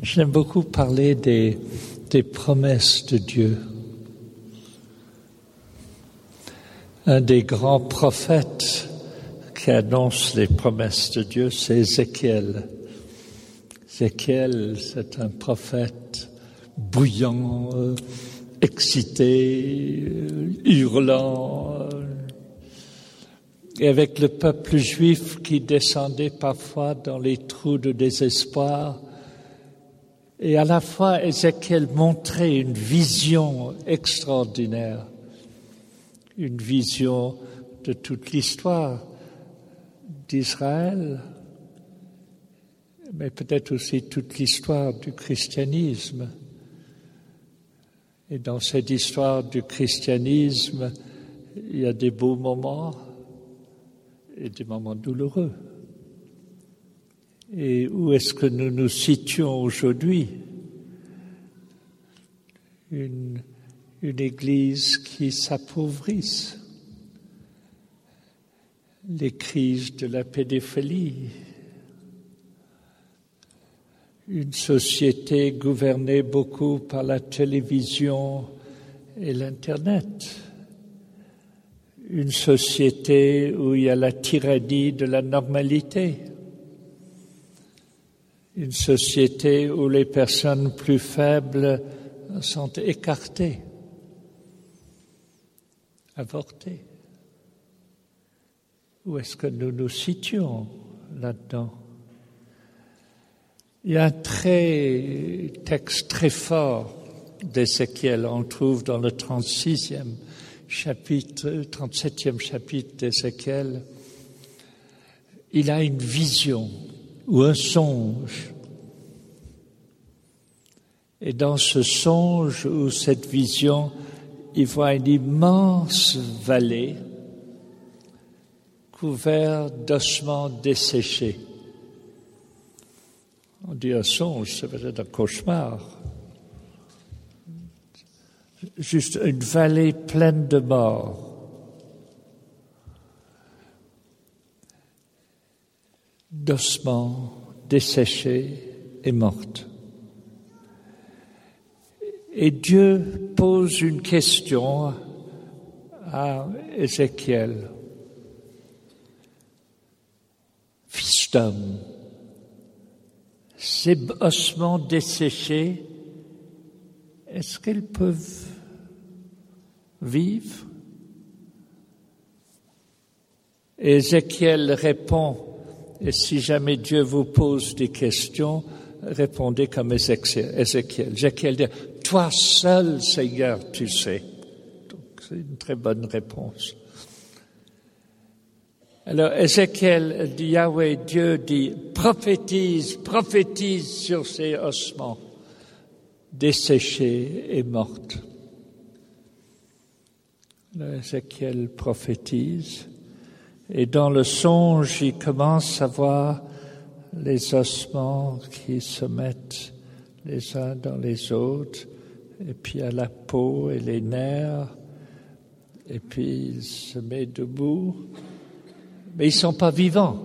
J'aime beaucoup parler des promesses de Dieu. Un des grands prophètes qui annonce les promesses de Dieu, c'est Ézéchiel. Ézéchiel, c'est un prophète bouillant, excité, hurlant, et avec le peuple juif qui descendait parfois dans les trous de désespoir. Et à la fois, Ézéchiel montrait une vision extraordinaire, une vision de toute l'histoire d'Israël, mais peut-être aussi toute l'histoire du christianisme. Et dans cette histoire du christianisme, il y a des beaux moments et des moments douloureux. Et où est-ce que nous nous situons aujourd'hui? Une Église qui s'appauvrisse, les crises de la pédophilie, une société gouvernée beaucoup par la télévision et l'Internet, une société où il y a la tyrannie de la normalité, une société où les personnes plus faibles sont écartées, avortées. Où est-ce que nous nous situons là-dedans? Il y a un texte très fort d'Ézéchiel, on le trouve dans le 37e chapitre d'Ézéchiel. Il a une vision ou un songe. Et dans ce songe ou cette vision, il voit une immense vallée couverte d'ossements desséchés. On dit un songe, ça peut être un cauchemar. Juste une vallée pleine de morts. D'ossements desséchés et mortes. Et Dieu pose une question à Ézéchiel. Fils d'homme, ces ossements desséchés, est-ce qu'ils peuvent vivre? Et Ézéchiel répond, et si jamais Dieu vous pose des questions, répondez comme Ézéchiel. Ézéchiel dit, toi seul, Seigneur, tu sais. Donc, c'est une très bonne réponse. Alors, Ézéchiel dit, Yahweh, Dieu dit, prophétise sur ces ossements desséchés et mortes. Alors, Ézéchiel prophétise, et dans le songe, il commence à voir les ossements qui se mettent les uns dans les autres, et puis à la peau et les nerfs, et puis il se met debout, mais ils ne sont pas vivants.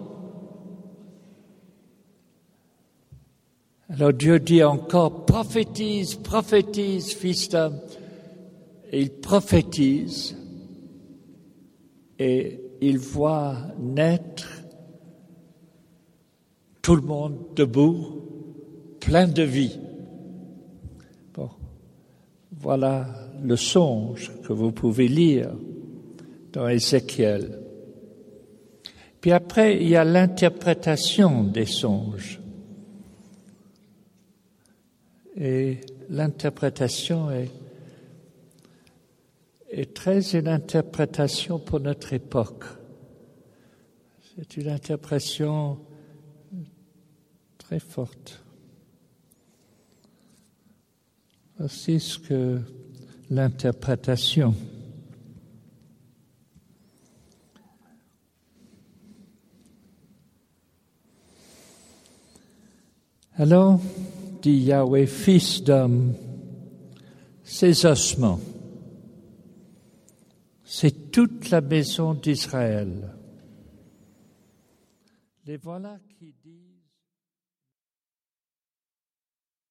Alors Dieu dit encore, prophétise, fils d'homme, et il prophétise, et il voit naître tout le monde debout, plein de vie. Bon, voilà le songe que vous pouvez lire dans Ézéchiel. Puis après, il y a l'interprétation des songes. Et l'interprétation est très une interprétation pour notre époque. C'est une interprétation très forte. Voici ce que l'interprétation. Alors, dit Yahweh, fils d'homme, ces ossements, c'est toute la maison d'Israël. Les voilà qui disent